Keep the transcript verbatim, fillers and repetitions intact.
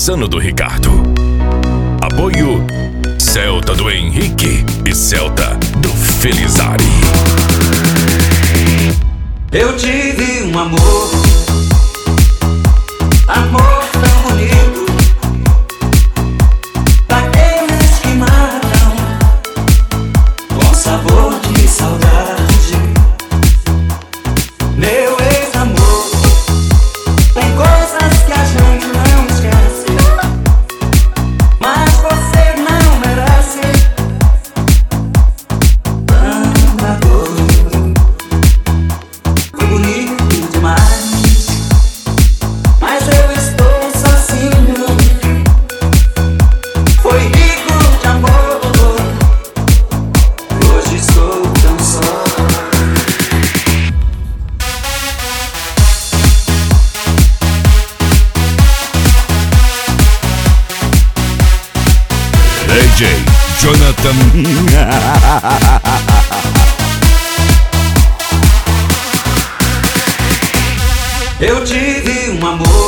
Insano do Ricardo. Apoio Celta do Henrique e Celta do Felizari. Eu tive um amor, amor tão bonito, daqueles que matam com sabor de saudade. Meu ex-amor, tem coisas que a gente não esquece, mas você não merece tanta dor. Foi bonito demais, mas eu estou sozinho. Foi rico de amor, hoje estou tão só. D J Jonathan. Eu tive um amor,